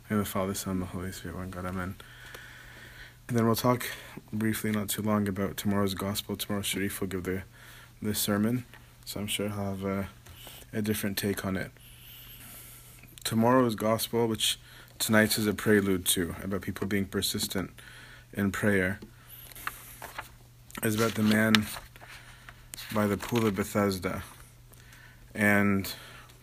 In the Father, Son, and the Holy Spirit, one God, amen. And then we'll talk briefly, not too long, about tomorrow's gospel. Tomorrow Sharif will give the sermon, so I'm sure he'll have a different take on it. Tomorrow's gospel, which tonight's is a prelude to, about people being persistent in prayer, is about the man by the pool of Bethesda. And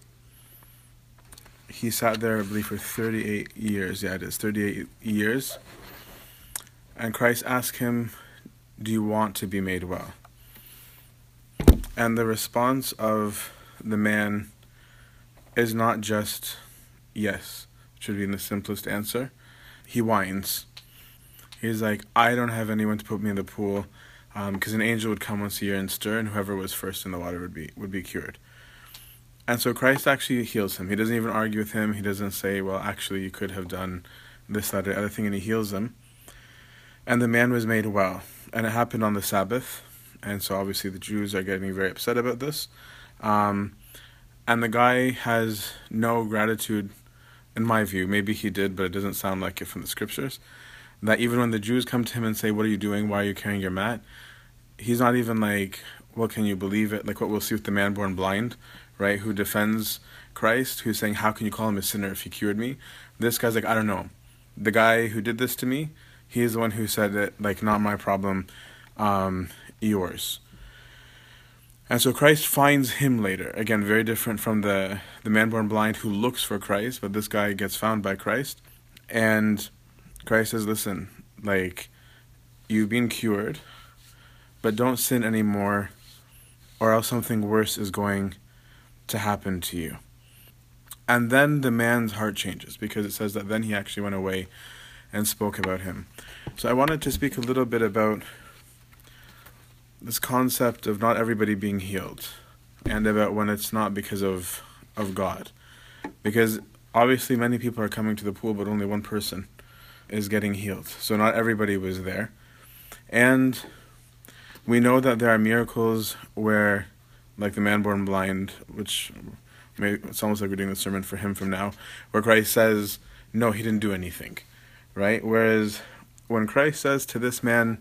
he sat there, I believe, for 38 years. Yeah, it is 38 years. And Christ asked him, "Do you want to be made well?" And the response of the man is not just yes, which would be the simplest answer. He whines. He's like, "I don't have anyone to put me in the pool," because an angel would come once a year and stir, and whoever was first in the water would be cured. And so Christ actually heals him. He doesn't even argue with him. He doesn't say, well, actually, you could have done this, that, or the other thing, and he heals him. And the man was made well. And it happened on the Sabbath. And so obviously the Jews are getting very upset about this. And the guy has no gratitude, in my view. Maybe he did, but it doesn't sound like it from the scriptures. That even when the Jews come to him and say, "What are you doing? Why are you carrying your mat?" He's not even like, "Well, can you believe it?" Like what we'll see with the man born blind, right, who defends Christ, who's saying, "How can you call him a sinner if he cured me?" This guy's like, "I don't know. The guy who did this to me, he's the one who said it, like, not my problem, yours." And so Christ finds him later. Again, very different from the man born blind who looks for Christ, but this guy gets found by Christ. And Christ says, "Listen, like, you've been cured, but don't sin anymore, or else something worse is going to happen to you." And then the man's heart changes, because it says that then he actually went away and spoke about him. So I wanted to speak a little bit about this concept of not everybody being healed, and about when it's not because of God. Because obviously many people are coming to the pool, but only one person is getting healed. So not everybody was there. And we know that there are miracles where, like the man born blind, which it's almost like we're doing the sermon for him from now, where Christ says, no, he didn't do anything, right? Whereas when Christ says to this man,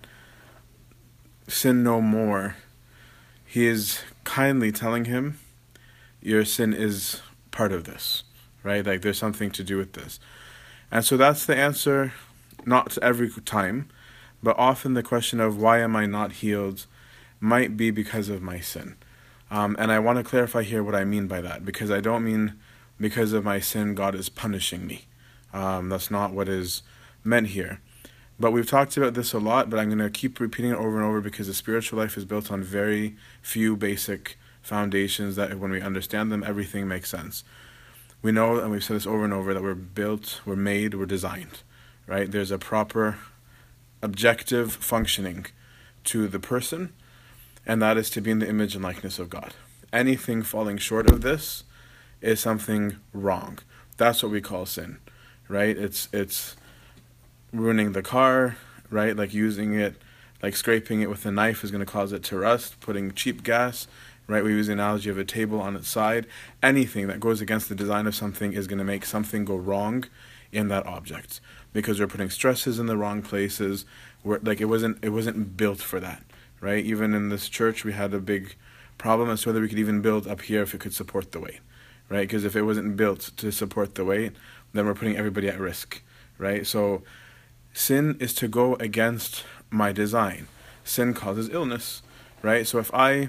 "Sin no more," he is kindly telling him, your sin is part of this, right? Like there's something to do with this. And so that's the answer, not every time, but often the question of why am I not healed might be because of my sin. And I want to clarify here what I mean by that, because I don't mean because of my sin God is punishing me. That's not what is meant here. But we've talked about this a lot, but I'm going to keep repeating it over and over, because the spiritual life is built on very few basic foundations that when we understand them, everything makes sense. We know, and we've said this over and over, that we're built, we're made, we're designed, right? There's a proper objective functioning to the person, and that is to be in the image and likeness of God. Anything falling short of this is something wrong. That's what we call sin, right? It's ruining the car, right? Like using it, like scraping it with a knife is going to cause it to rust. Putting cheap gas, right? We use the analogy of a table on its side. Anything that goes against the design of something is going to make something go wrong in that object, because we're putting stresses in the wrong places. Where like it wasn't built for that, right? Even in this church, we had a big problem as to whether we could even build up here if it could support the weight, right? Because if it wasn't built to support the weight, then we're putting everybody at risk, right? So sin is to go against my design. Sin causes illness, right? So if I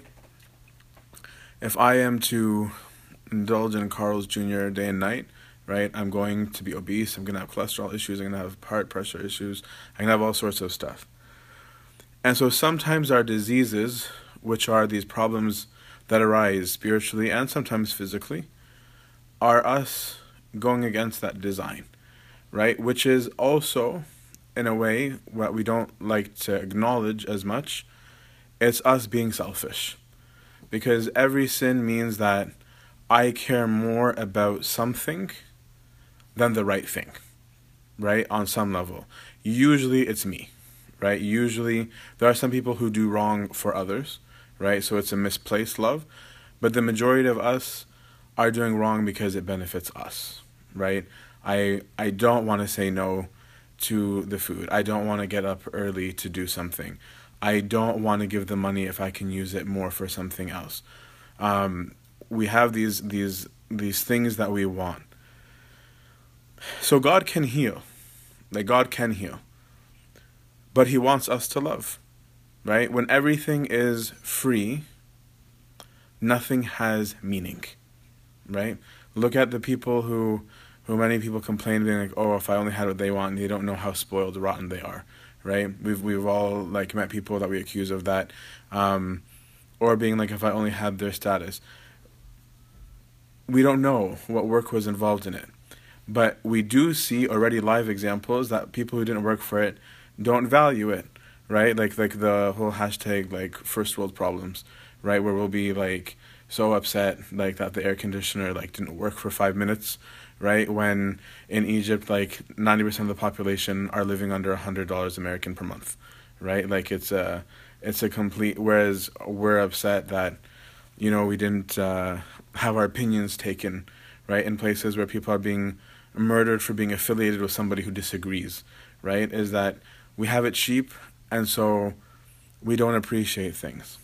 am to indulge in Carl's Jr. day and night, right, I'm going to be obese, I'm going to have cholesterol issues, I'm going to have heart pressure issues, I'm going to have all sorts of stuff. And so sometimes our diseases, which are these problems that arise spiritually and sometimes physically, are us going against that design, right? Which is also, in a way, what we don't like to acknowledge as much, it's us being selfish. Because every sin means that I care more about something than the right thing, right? On some level. Usually it's me, right? Usually there are some people who do wrong for others, right? So it's a misplaced love. But the majority of us are doing wrong because it benefits us, right? I don't want to say no to the food. I don't want to get up early to do something. I don't want to give the money if I can use it more for something else. We have these things that we want. So God can heal. Like, God can heal. But He wants us to love, right? When everything is free, nothing has meaning, right? Look at the people who many people complain, being like, oh, if I only had what they want, and they don't know how spoiled, rotten they are, right? We've all like met people that we accuse of that, or being like, if I only had their status. We don't know what work was involved in it, but we do see already live examples that people who didn't work for it don't value it, right? Like the whole hashtag like first world problems, right? Where we'll be like so upset like that the air conditioner like didn't work for 5 minutes, right? When in Egypt like 90% of the population are living under $100 American per month, right? Like it's a complete. Whereas we're upset that we didn't have our opinions taken, right? In places where people are being murdered for being affiliated with somebody who disagrees, right? Is that we have it cheap, and so we don't appreciate things.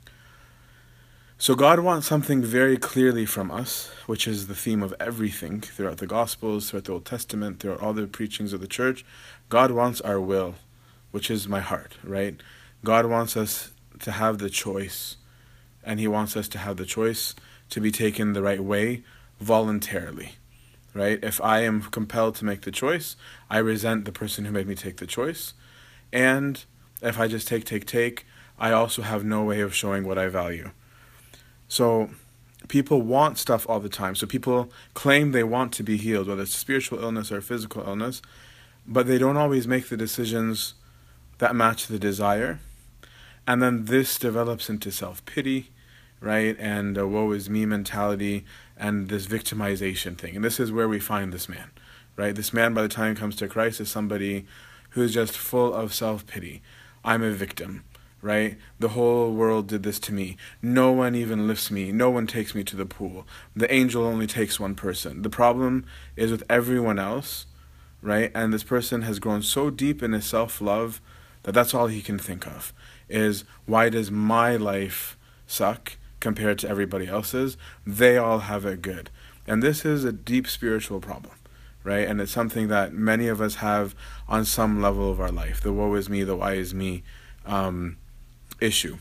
So God wants something very clearly from us, which is the theme of everything throughout the Gospels, throughout the Old Testament, throughout all the preachings of the church. God wants our will, which is my heart, right? God wants us to have the choice, and He wants us to have the choice to be taken the right way voluntarily, right? If I am compelled to make the choice, I resent the person who made me take the choice. And if I just take, I also have no way of showing what I value. So people want stuff all the time. So people claim they want to be healed, whether it's spiritual illness or physical illness, but they don't always make the decisions that match the desire. And then this develops into self-pity, right? And a woe is me mentality and this victimization thing. And this is where we find this man, right? This man, by the time he comes to Christ, is somebody who's just full of self-pity. I'm a victim, right? The whole world did this to me. No one even lifts me. No one takes me to the pool. The angel only takes one person. The problem is with everyone else, right? And this person has grown so deep in his self-love that that's all he can think of, is why does my life suck compared to everybody else's? They all have it good. And this is a deep spiritual problem, right? And it's something that many of us have on some level of our life. The woe is me, the why is me issue.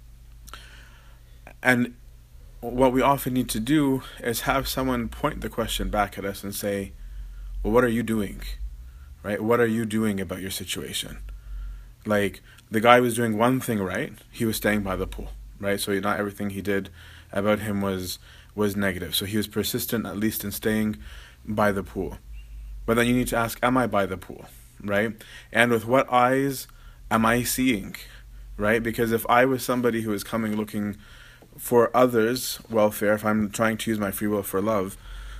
And what we often need to do is have someone point the question back at us and say, well, what are you doing? Right? What are you doing about your situation? Like, the guy was doing one thing right. He was staying by the pool, right? So not everything he did about him was negative. So he was persistent, at least in staying by the pool. But then you need to ask, am I by the pool, right? And with what eyes am I seeing, right? Because if I was somebody who is coming looking for others' welfare, if I'm trying to use my free will for love,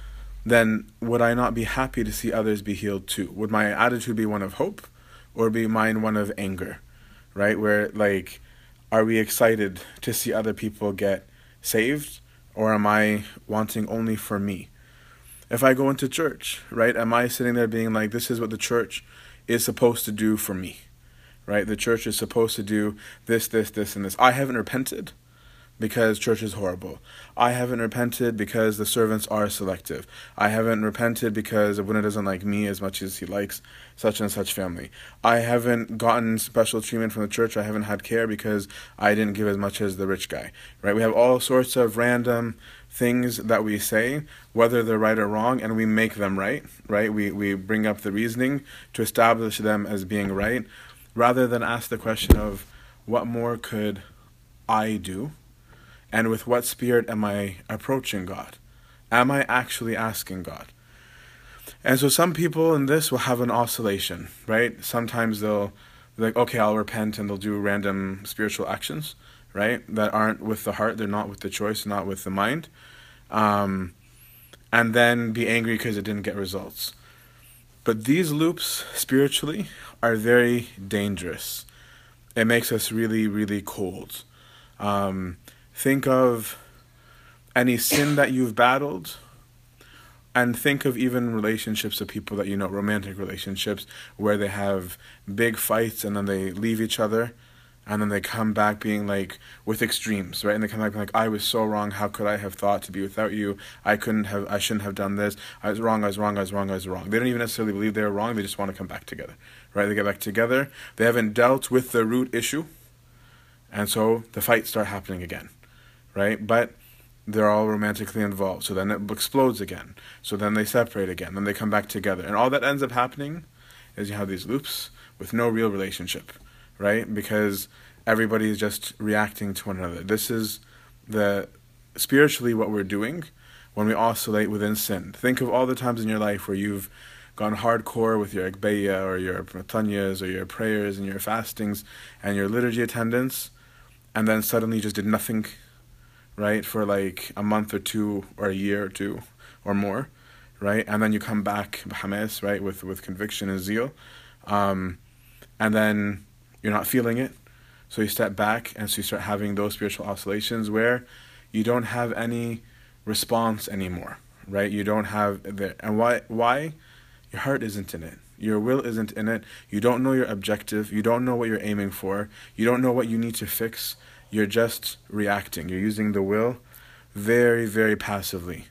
then would I not be happy to see others be healed too? Would my attitude be one of hope, or be mine one of anger, right? Where, like, are we excited to see other people get saved, or am I wanting only for me? If I go into church, right, am I sitting there being like, this is what the church is supposed to do for me, right? The church is supposed to do this, and this. I haven't repented because church is horrible. I haven't repented because the servants are selective. I haven't repented because Abuna doesn't like me as much as he likes such and such family. I haven't gotten special treatment from the church. I haven't had care because I didn't give as much as the rich guy, right? We have all sorts of random things that we say, whether they're right or wrong, and we make them right? We bring up the reasoning to establish them as being right, rather than ask the question of, what more could I do? And with what spirit am I approaching God? Am I actually asking God? And so some people in this will have an oscillation, right? Sometimes they'll be like, okay, I'll repent, and they'll do random spiritual actions, right? That aren't with the heart, they're not with the choice, not with the mind. And then be angry because it didn't get results. But these loops, spiritually, are very dangerous. It makes us really, really cold. Think of any sin that you've battled, And think of even relationships of people that you know, romantic relationships, where they have big fights and then they leave each other, and then they come back being like with extremes, right? And they come back being like, I was so wrong. How could I have thought to be without you? I shouldn't have done this. I was wrong. I was wrong. I was wrong. I was wrong. They don't even necessarily believe they were wrong. They just want to come back together, right? They get back together. They haven't dealt with the root issue, and so the fights start happening again, right? But they're all romantically involved. So then it explodes again. So then they separate again. Then they come back together. And all that ends up happening is you have these loops with no real relationship, right? Because everybody is just reacting to one another. This is spiritually what we're doing when we oscillate within sin. Think of all the times in your life where you've gone hardcore with your Agbeya or your Pratanyas or your prayers and your fastings and your liturgy attendance, and then suddenly you just did nothing, right, for like a month or two or a year or two or more, right? And then you come back, b'hames, right, with conviction and zeal, and then you're not feeling it. So you step back, and so you start having those spiritual oscillations where you don't have any response anymore, right? You don't have and why? Your heart isn't in it. Your will isn't in it. You don't know your objective. You don't know what you're aiming for. You don't know what you need to fix. You're just reacting. You're using the will very, very passively.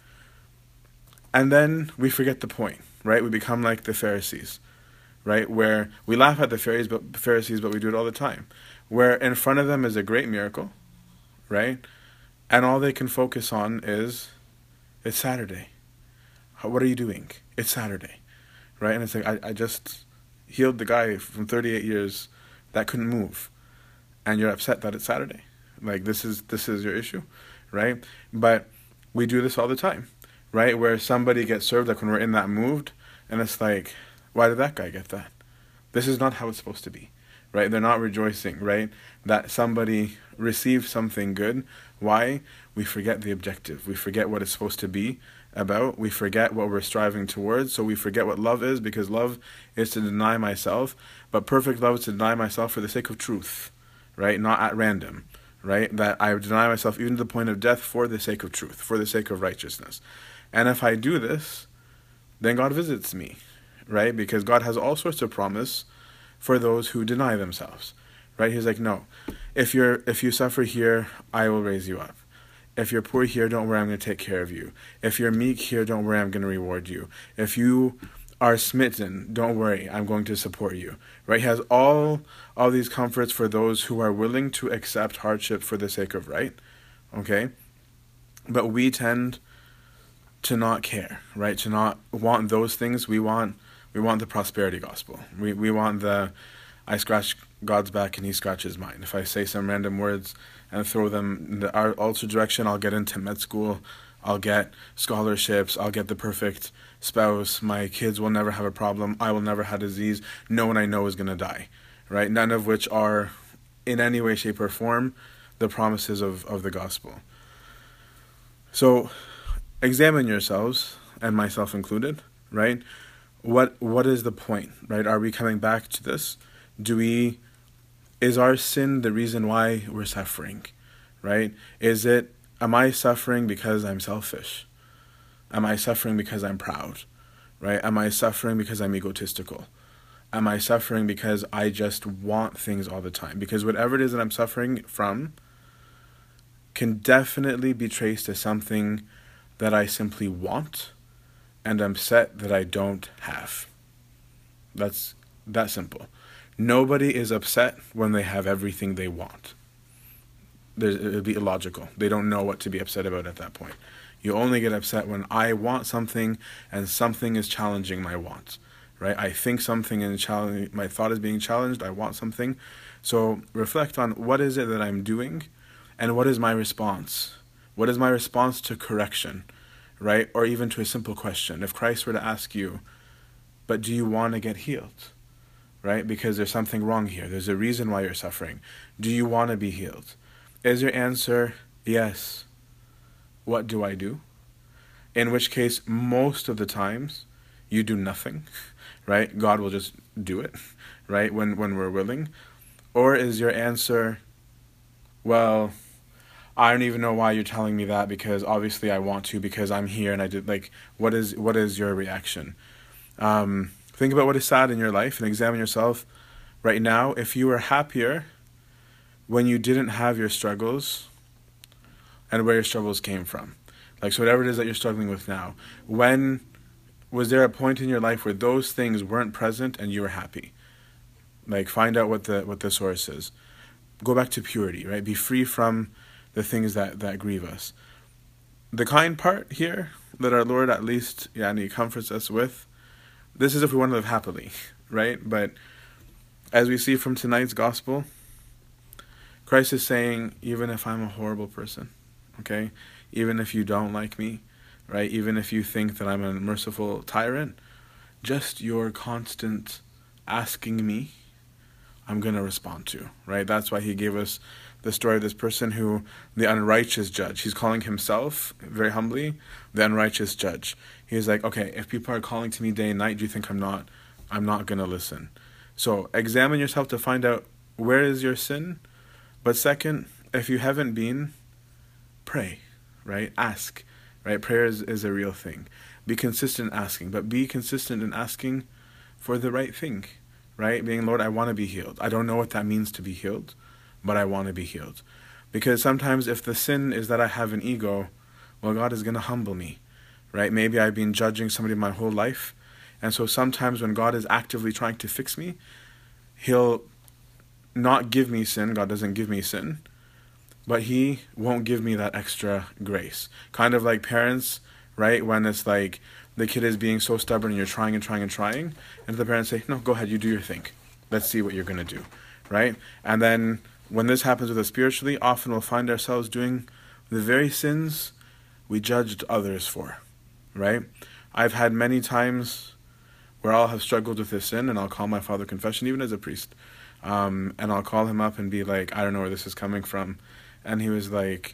And then we forget the point, right? We become like the Pharisees, right? Where we laugh at the Pharisees, but we do it all the time. Where in front of them is a great miracle, right? And all they can focus on is, it's Saturday. What are you doing? It's Saturday, right? And it's like, I just healed the guy from 38 years that couldn't move. And you're upset that it's Saturday. Like, this is your issue, right? But we do this all the time, right? Where somebody gets served, like when we're in that mood, and it's like, why did that guy get that? This is not how it's supposed to be, right? They're not rejoicing, right? That somebody received something good. Why? We forget the objective. We forget what it's supposed to be about. We forget what we're striving towards. So we forget what love is, because love is to deny myself. But perfect love is to deny myself for the sake of truth, right? Not at random, right? That I deny myself even to the point of death for the sake of truth, for the sake of righteousness. And if I do this, then God visits me, right? Because God has all sorts of promise for those who deny themselves, right? He's like, no, if you suffer here, I will raise you up. If you're poor here, don't worry, I'm going to take care of you. If you're meek here, don't worry, I'm going to reward you. If you are smitten, don't worry, I'm going to support you, right? He has all these comforts for those who are willing to accept hardship for the sake of right, okay? But we tend to not care, right? To not want those things. We want the prosperity gospel. We want I scratch God's back and he scratches mine. If I say some random words and throw them in the altar direction, I'll get into med school, I'll get scholarships, I'll get the perfect spouse, my kids will never have a problem, I will never have disease, no one I know is going to die, right? None of which are in any way, shape, or form the promises of the gospel. So examine yourselves, and myself included, right? What is the point, right? Are we coming back to this? Is our sin the reason why we're suffering, right? Am I suffering because I'm selfish? Am I suffering because I'm proud, right? Am I suffering because I'm egotistical? Am I suffering because I just want things all the time? Because whatever it is that I'm suffering from can definitely be traced to something that I simply want and I'm upset that I don't have. That's that simple. Nobody is upset when they have everything they want. It would be illogical. They don't know what to be upset about at that point. You only get upset when I want something and something is challenging my wants, right? I think something and my thought is being challenged. I want something. So reflect on what is it that I'm doing and what is my response? What is my response to correction, right? Or even to a simple question. If Christ were to ask you, but do you want to get healed? Right? Because there's something wrong here. There's a reason why you're suffering. Do you want to be healed? Is your answer yes? What do I do? In which case, most of the times, you do nothing, right? God will just do it, right? When we're willing. Or is your answer, well, I don't even know why you're telling me that, because obviously I want to, because I'm here and I did, like, what is your reaction? Think about what is sad in your life and examine yourself right now. If you were happier when you didn't have your struggles, and where your struggles came from. Like, so whatever it is that you're struggling with now, when was there a point in your life where those things weren't present and you were happy? Like, find out what the source is. Go back to purity, right? Be free from the things that grieve us. The kind part here that our Lord at least comforts us with, this is if we want to live happily, right? But as we see from tonight's gospel, Christ is saying, even if I'm a horrible person, okay, even if you don't like me, right, even if you think that I'm a merciful tyrant, just your constant asking me, I'm going to respond to, right? That's why he gave us the story of this person who, the unrighteous judge, he's calling himself, very humbly, the unrighteous judge. He's like, okay, if people are calling to me day and night, do you think I'm not going to listen? So examine yourself to find out where is your sin. But second, if you haven't been, pray, right? Ask, right? Prayer is a real thing. Be consistent in asking, but be consistent in asking for the right thing, right? Being, Lord, I want to be healed. I don't know what that means to be healed, but I want to be healed. Because sometimes if the sin is that I have an ego, well, God is going to humble me, right? Maybe I've been judging somebody my whole life. And so sometimes when God is actively trying to fix me, he'll not give me sin. God doesn't give me sin, but he won't give me that extra grace. Kind of like parents, right? When it's like the kid is being so stubborn and you're trying and trying and trying, and the parents say, no, go ahead, you do your thing. Let's see what you're going to do, right? And then when this happens with us spiritually, often we'll find ourselves doing the very sins we judged others for, right? I've had many times where I'll have struggled with this sin, and I'll call my father confession, even as a priest, and I'll call him up and be like, I don't know where this is coming from. And he was like,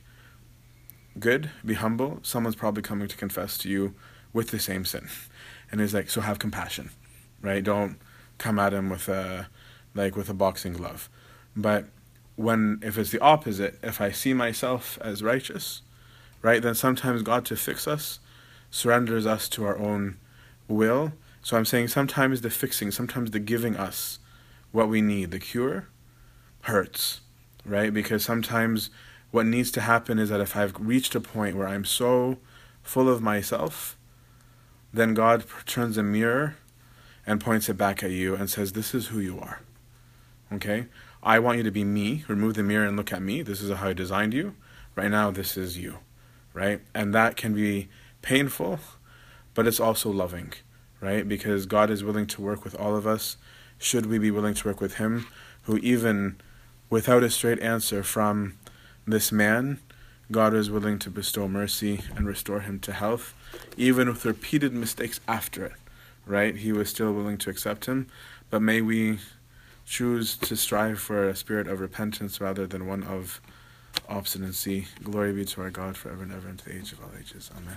good, be humble. Someone's probably coming to confess to you with the same sin. And he's like, so have compassion, right? Don't come at him with a boxing glove. But if it's the opposite, if I see myself as righteous, right, then sometimes God, to fix us, surrenders us to our own will. So I'm saying sometimes the fixing, sometimes the giving us what we need, the cure, hurts, right? Because sometimes what needs to happen is that if I've reached a point where I'm so full of myself, then God turns a mirror and points it back at you and says, this is who you are, okay? I want you to be me. Remove the mirror and look at me. This is how I designed you. Right now, this is you, right? And that can be painful, but it's also loving, right? Because God is willing to work with all of us. Should we be willing to work with him, who even without a straight answer from this man, God is willing to bestow mercy and restore him to health, even with repeated mistakes after it, right? He was still willing to accept him. But may we choose to strive for a spirit of repentance rather than one of obstinacy. Glory be to our God forever and ever, into the age of all ages. Amen.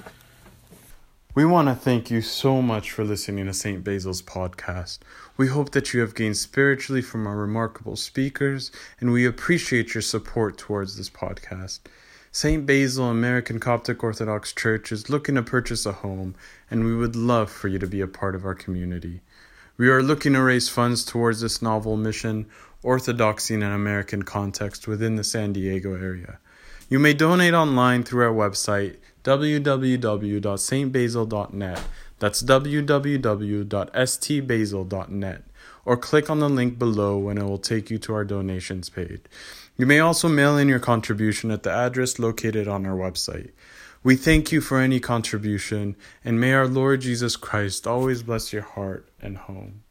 We want to thank you so much for listening to St. Basil's podcast. We hope that you have gained spiritually from our remarkable speakers, and we appreciate your support towards this podcast. St. Basil American Coptic Orthodox Church is looking to purchase a home, and we would love for you to be a part of our community. We are looking to raise funds towards this novel mission, Orthodoxy in an American Context, within the San Diego area. You may donate online through our website, www.stbasil.net. That's www.stbasil.net. Or click on the link below and it will take you to our donations page. You may also mail in your contribution at the address located on our website. We thank you for any contribution, and may our Lord Jesus Christ always bless your heart and home.